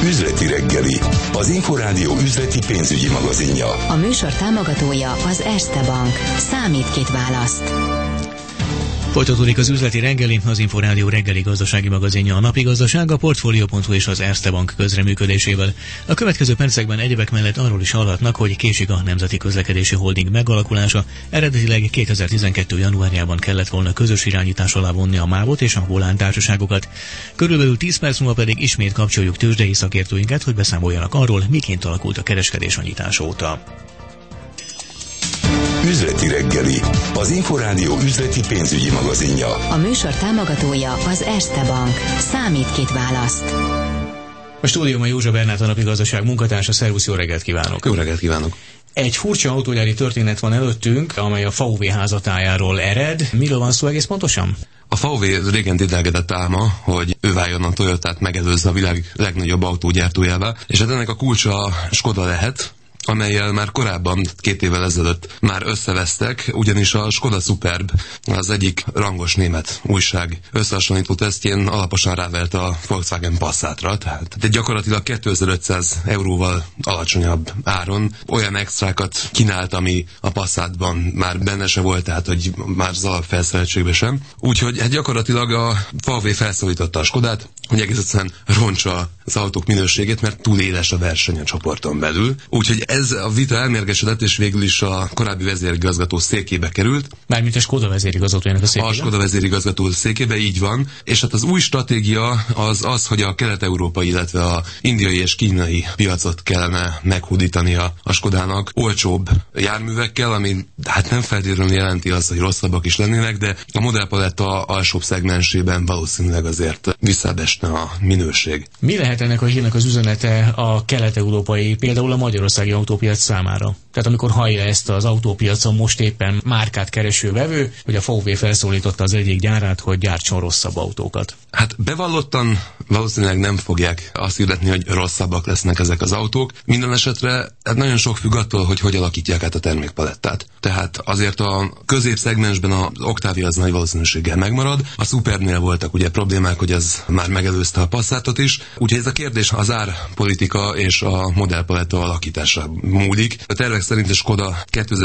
Üzleti reggeli, az Inforádió üzleti pénzügyi magazinja. A műsor támogatója az Erste Bank. Számít, kit választ. Folytatódik az üzleti reggeli, az Inforádió reggeli gazdasági magazinja, a napi gazdaság, a Portfolio.hu és az Erste Bank közreműködésével. A következő percekben egyebek mellett arról is hallhatnak, hogy késik a Nemzeti Közlekedési Holding megalakulása. Eredetileg 2012. januárjában kellett volna közös irányítás alá vonni a MÁV-ot és a Volán társaságokat. Körülbelül 10 perc múlva pedig ismét kapcsoljuk tőzsdei szakértőinket, hogy beszámoljanak arról, miként alakult a kereskedés a nyitás óta. Üzleti reggeli, az Inforádió üzleti pénzügyi magazinja. A műsor támogatója az Erste Bank. Számít, kit választ. A stúdióban Józsa Bernát, a napi gazdaság munkatársa. Szervusz, jó reggelt kívánok! Jó reggelt kívánok! Egy furcsa autógyári történet van előttünk, amely a VW házatájáról ered. Miről van szó egész pontosan? A VW régen dédelgedett álma, hogy ő váljon a Toyotát megelőzze a világ legnagyobb autógyártójává, és ennek a kulcsa a Skoda lehet, amellyel már korábban 2 évvel ezelőtt már összevesztek, ugyanis a Skoda Superb, az egyik rangos német újság összehasonlító tesztjén alaposan rávert a Volkswagen Passatra, tehát gyakorlatilag 2500 euróval alacsonyabb áron olyan extrákat kínált, ami a Passatban már benne se volt, tehát hogy már az alapfelszereltségben sem. Úgyhogy hát gyakorlatilag a VW felszólította a Skodát, hogy egész egyszerűen roncsa az autók minőségét, mert túl éles a verseny a csoporton belül. Úgyhogy ez a vita elmérgesedett, és végül is a korábbi vezérigazgató székébe került. Mármint a Skoda vezérigazgatójának a székébe? A Skoda vezérigazgató székébe, így van. És hát az új stratégia az, hogy a kelet-európai, illetve a indiai és kínai piacot kellene meghódítani a Skodának olcsóbb járművekkel, ami hát nem feltétlenül jelenti azt, hogy rosszabbak is lennének, de a modellpaletta alsóbb szegmensében valószínűleg azért visszaesne a minőség. Mi lehet ennek a hírnek az üzenete a kelet-európai, például a magyarországi autópiac számára? Tehát amikor hallja ezt az autópiacon most éppen márkát kereső vevő, hogy a VW felszólította az egyik gyárát, hogy gyártson rosszabb autókat. Hát bevallottan valószínűleg nem fogják azt hirdetni, hogy rosszabbak lesznek ezek az autók. Minden esetre hát nagyon sok függ attól, hogy alakítják át a termékpalettát. Tehát azért a középszegmensben az Octavia az nagy valószínűséggel megmarad. A Superbnél voltak ugye problémák, hogy ez már megelőzte a Passatot is. Úgyhogy ez a kérdés az árpolitika és a modellpaletta alakítása múlik. A tervek szerint a Skoda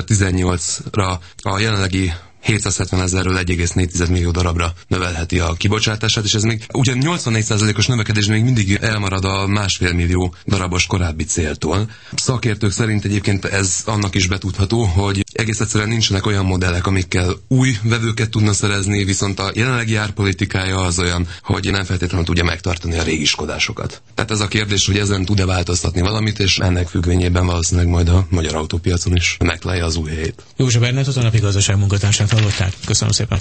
2018-ra a jelenlegi 770 000-ről 1,4 millió darabra növelheti a kibocsátását, és ez még ugyan 84%-os növekedés még mindig elmarad a 1,5 millió darabos korábbi céltól. Szakértők szerint egyébként ez annak is betudható, hogy egész egyszerűen nincsenek olyan modellek, amikkel új vevőket tudna szerezni, viszont a jelenlegi árpolitikája az olyan, hogy nem feltétlenül tudja megtartani a régi Skodásokat. Tehát ez a kérdés, hogy ezen tud-e változtatni valamit, és ennek függvényében valószínűleg majd a magyar autópiacon is megtalálja az új helyét. Józsa Bernát, a napi gazdaság munkatársát hallották. Köszönöm szépen.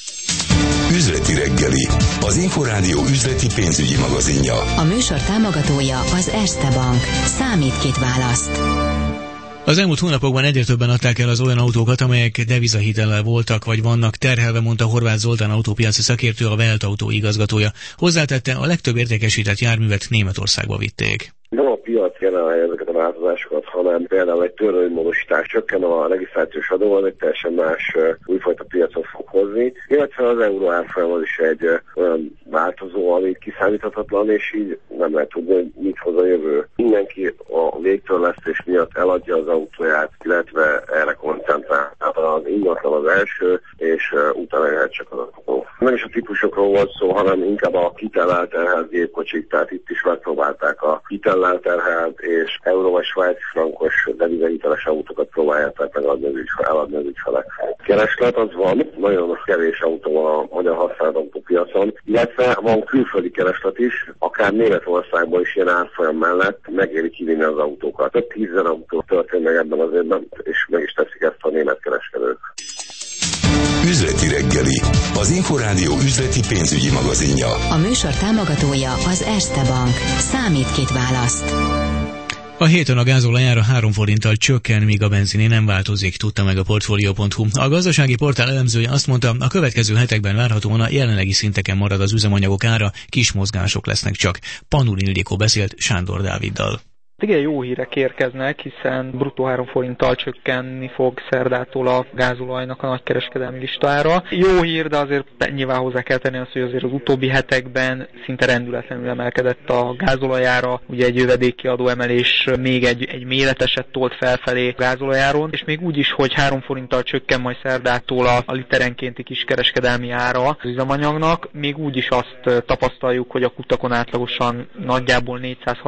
Üzleti reggeli, az Inforádió üzleti pénzügyi magazinja. A műsor támogatója az Erste Bank. Számít, kit választ. Az elmúlt hónapokban egyre többen adták el az olyan autókat, amelyek devizahitellel voltak vagy vannak terhelve, mondta Horváth Zoltán autópiaci szakértő, a Welt Autó igazgatója. Hozzátette, a legtöbb értékesített járművet Németországba vitték. Nem a piac generálja ezeket a változásokat, hanem például egy törvénymódosítás csökken a regisztrációs adó, az egy teljesen más újfajta piacot fog hozni, illetve az euró árfolyam az is egy olyan változó, ami kiszámíthatatlan, és így nem lehet tudni, hogy mit hoz a jövő. Mindenki a végtörlesztés miatt eladja az autóját, illetve erre koncentrál. Tehát az ingatlan az első, és utána jöhet csak az autó. Nem is a típusokról volt szó, hanem inkább a hitellel terhelt gépkocsik, tehát itt is megpróbálták a hitellel terhelt és euró vagy svájci frankos devizahiteles autókat próbálják meg eladni az ügyfelek. Kereslet az van, nagyon kevés autó a magyar használt autópiacon, illetve van külföldi kereslet is, akár Németországban is ilyen árfolyam mellett megéri kivinni az autókat. Több 10 autó történt meg ebben az évben, és meg is teszik ezt a német kereskedők. Üzleti reggeli, az Inforádió üzleti pénzügyi magazinja. A műsor támogatója az Erste Bank. Számít, kit választ. A héten a gázolaj ára 3 forinttal csökken, míg a benziné nem változik, tudta meg a Portfolio.hu. A gazdasági portál elemzője azt mondta, a következő hetekben várhatóan a jelenlegi szinteken marad az üzemanyagok ára, kis mozgások lesznek csak. Panul Ildikó beszélt Sándor Dáviddal. Igen, jó hírek érkeznek, hiszen bruttó 3 forinttal csökkenni fog szerdától a gázolajnak a nagykereskedelmi listára. Jó hír, de azért nyilván hozzá kell tenni azt, hogy azért az utóbbi hetekben szinte rendületlenül emelkedett a gázolajára. Ugye egy jövedéki adóemelés még egy méreteset tolt felfelé a gázolajáron, és még úgy is, hogy 3 forinttal csökken majd szerdától a literenkénti kiskereskedelmi ára az üzemanyagnak, még úgy is azt tapasztaljuk, hogy a kutakon átlagosan nagyjából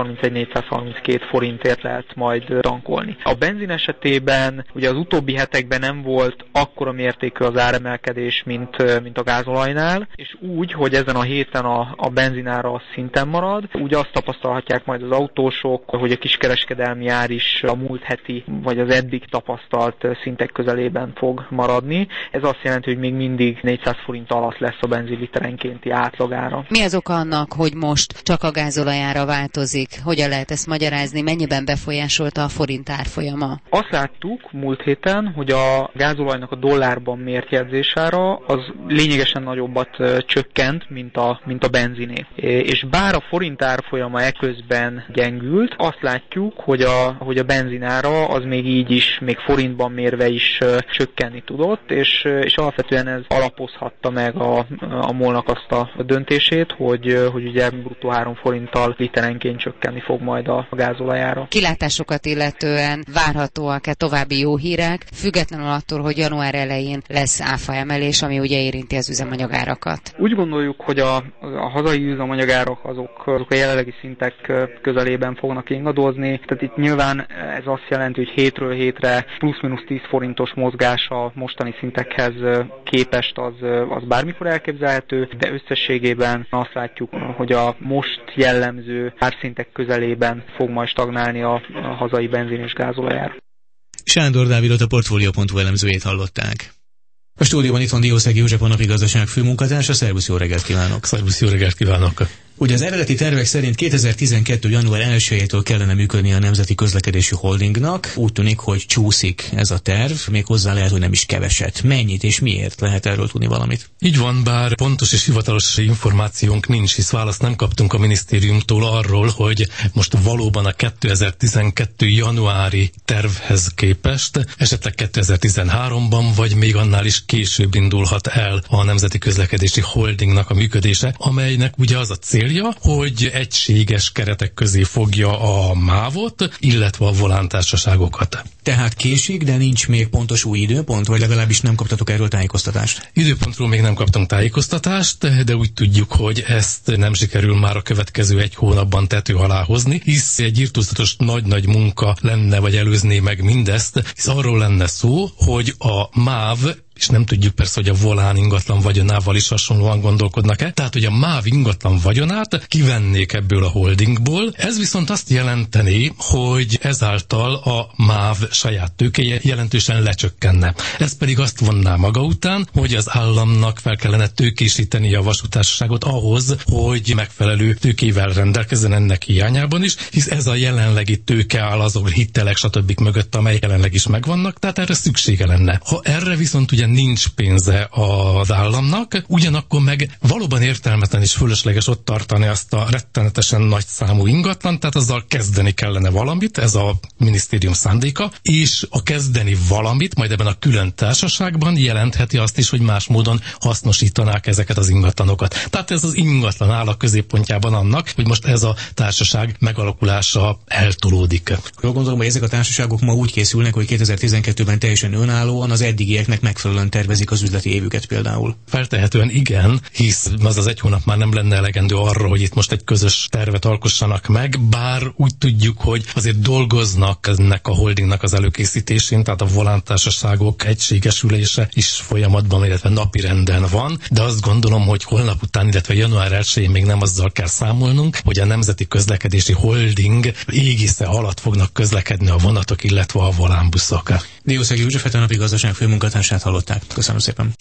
431-432 forintért lehet majd tankolni. A benzin esetében ugye az utóbbi hetekben nem volt akkora mértékű az áremelkedés, mint a gázolajnál, és úgy, hogy ezen a héten a benzinára szinten marad, úgy azt tapasztalhatják majd az autósok, hogy a kiskereskedelmi ár is a múlt heti, vagy az eddig tapasztalt szintek közelében fog maradni. Ez azt jelenti, hogy még mindig 400 forint alatt lesz a benzin literenkénti átlagára. Mi az oka annak, hogy most csak a gázolajára változik? Hogyan lehet ezt magyarázni? Mennyiben befolyásolta a forint árfolyama? Azt láttuk múlt héten, hogy a gázolajnak a dollárban mért jegyzésára az lényegesen nagyobbat csökkent, mint a benziné. És bár a forint árfolyama eközben gyengült, azt látjuk, hogy a benzinára az még így is, még forintban mérve is csökkenni tudott, és alapvetően ez alapozhatta meg a MOL-nak azt a döntését, hogy ugye bruttó 3 forinttal literenként csökkenni fog majd a gázolajára. Kilátásokat illetően várhatóak-e további jó hírek, függetlenül attól, hogy január elején lesz áfa emelés, ami ugye érinti az üzemanyagárakat? Úgy gondoljuk, hogy a hazai üzemanyagárak azok a jelenlegi szintek közelében fognak ingadozni. Tehát itt nyilván ez azt jelenti, hogy hétről hétre plusz-minusz 10 forintos mozgás a mostani szintekhez képest az bármikor elképzelhető, de összességében azt látjuk, hogy a most jellemző árszintek közelében fog majd stagnálni a hazai benzin és gázolajár. Sándor Dávidot, a Portfolio.hu elemzőjét hallották. A stúdióban itt van Diószegi József, a Napigazdaság főmunkatársa. Szervusz, jó reggelt kívánok! Szervusz, jó reggelt kívánok! Ugye az eredeti tervek szerint 2012. január 1-től kellene működni a Nemzeti Közlekedési Holdingnak. Úgy tűnik, hogy csúszik ez a terv, még hozzá lehet, hogy nem is keveset. Mennyit és miért? Lehet erről tudni valamit? Így van, bár pontos és hivatalos információnk nincs, hisz választ nem kaptunk a minisztériumtól arról, hogy most valóban a 2012. januári tervhez képest, esetleg 2013-ban, vagy még annál is később indulhat el a Nemzeti Közlekedési Holdingnak a működése, amelynek ugye az a célja, hogy egységes keretek közé fogja a MÁV-ot, illetve a volántársaságokat. Tehát késik, de nincs még pontos új időpont, vagy legalábbis nem kaptatok erről tájékoztatást? Időpontról még nem kaptunk tájékoztatást, de úgy tudjuk, hogy ezt nem sikerül már a következő 1 hónapban tető alá hozni, hisz egy irtózatos nagy-nagy munka lenne, vagy előzné meg mindezt, hisz arról lenne szó, hogy a MÁV, és nem tudjuk persze, hogy a volán ingatlan vagyonával is hasonlóan gondolkodnak-e. Tehát, hogy a MÁV ingatlan vagyonát kivennék ebből a holdingból. Ez viszont azt jelenteni, hogy ezáltal a MÁV saját tőkéje jelentősen lecsökkenne. Ez pedig azt vonná maga után, hogy az államnak fel kellene tőkésíteni a vasútársaságot ahhoz, hogy megfelelő tőkével rendelkezzen ennek hiányában is, hisz ez a jelenlegi tőke áll azok hitelek stb. Mögött, amely jelenleg is megvannak, tehát erre szüksége lenne. Ha erre viszont ugye nincs pénze az államnak, ugyanakkor meg valóban értelmetlen és fölösleges ott tartani azt a rettenetesen nagy számú ingatlan, tehát azzal kezdeni kellene valamit, ez a minisztérium szándéka, és a kezdeni valamit majd ebben a külön társaságban jelentheti azt is, hogy más módon hasznosítanák ezeket az ingatlanokat. Tehát ez az ingatlan áll a középpontjában annak, hogy most ez a társaság megalakulása eltolódik. Jól gondolom, hogy ezek a társaságok ma úgy készülnek, hogy 2012-ben teljesen önállóan az eddigieknek megfelelően tervezik az üzleti évüket például. Feltehetően igen, hisz az 1 hónap már nem lenne elegendő arra, hogy itt most egy közös tervet alkossanak meg, bár úgy tudjuk, hogy azért dolgoznak ennek a holdingnak az előkészítésén, tehát a volántársaságok egységesülése is folyamatban, illetve napirenden van, de azt gondolom, hogy holnap után, illetve január 1-én még nem azzal kell számolnunk, hogy a Nemzeti Közlekedési Holding égisze alatt fognak közlekedni a vonatok, illetve a volánbuszok. Diószegi József, a Napigazdaság főmunkatársát hallották. Köszönöm szépen.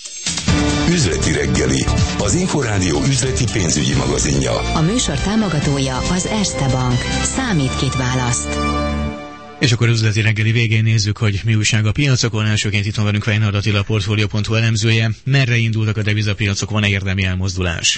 Üzleti reggeli, az Inforádió üzleti pénzügyi magazinja. A műsor támogatója az Erste Bank. Számít, kit választ. És akkor üzleti reggeli végén nézzük, hogy mi újság a piacokon. Elsőként itt van velünk Weinhard Attila, a Portfolio.hu elemzője. Merre indultak a devizapiacok, van-e érdemi elmozdulás?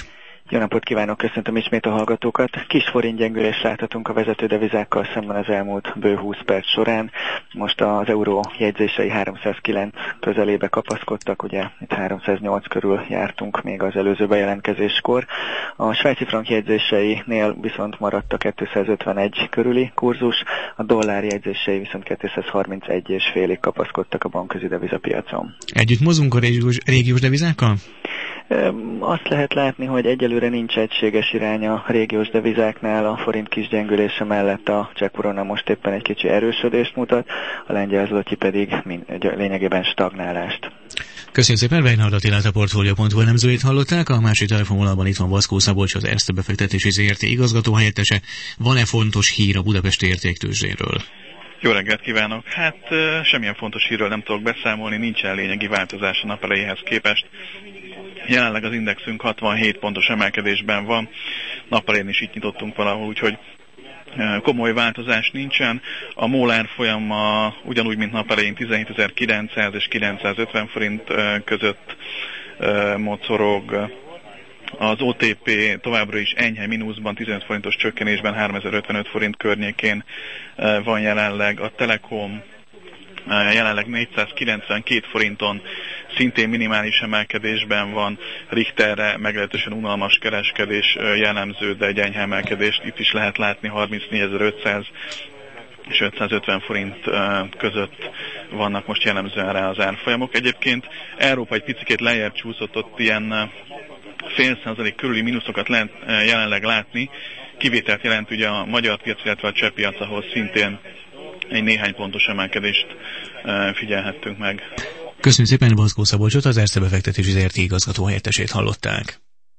Jó napot kívánok, köszöntöm ismét a hallgatókat. Kis forint gyengülést láthatunk a vezető devizákkal szemben az elmúlt bő 20 perc során. Most az euró jegyzései 309 közelébe kapaszkodtak, ugye itt 308 körül jártunk még az előző bejelentkezéskor. A svájci frank jegyzéseinél viszont maradt a 251 körüli kurzus, a dollár jegyzései viszont 231,5-ig kapaszkodtak a bankközi devizapiacon. Együtt mozgunk a régiós devizákkal? Azt lehet látni, hogy egyelőre nincs egységes irány a régiós devizáknál, a forint kis gyengülése mellett a cseh korona most éppen egy kicsi erősödést mutat, a lengyel zloty pedig lényegében stagnálást. Köszönjük szépen, Weinhard Attilát, a Portfolio.hu elemzőjét hallották, a másik telefonvonalban itt van Vaszkó Szabolcs, az Erste befektetési ZRT igazgató helyettese. Van-e fontos hír a budapesti értéktőzsdéről? Jó reggelt kívánok! Hát semmilyen fontos hírről nem tudok beszámolni, nincsen lényegi változás a nap elejéhez képest. Jelenleg az indexünk 67 pontos emelkedésben van, nap elején is itt nyitottunk valahol, úgyhogy komoly változás nincsen. A MOL árfolyama ugyanúgy, mint nap elején 17.900 és 950 forint között mocorog. Az OTP továbbra is enyhe mínuszban, 15 forintos csökkenésben 3055 forint környékén van jelenleg. A Telekom jelenleg 492 forinton szintén minimális emelkedésben van. Richterre meglehetősen unalmas kereskedés jellemző, de egy enyhe emelkedést itt is lehet látni, 34.500 és 550 forint között vannak most jellemzően rá az árfolyamok. Egyébként Európa egy picikét lejjebb csúszott, ott ilyen 0,5% körüli mínuszokat lehet jelenleg látni. Kivételt jelent ugye a magyar piac, illetve a cseh piac, ahol szintén egy néhány pontos emelkedést figyelhettünk meg. Köszönjük szépen, Vaszkó Szabolcsot, az Erste befektetési ZRT igazgató helyettesét hallották.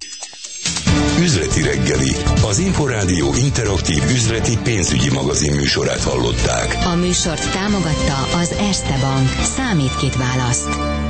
Üzleti reggeli, az Inforádió interaktív üzleti pénzügyi magazin műsorát hallották. A műsort támogatta az Erste Bank. Számít, kit választ.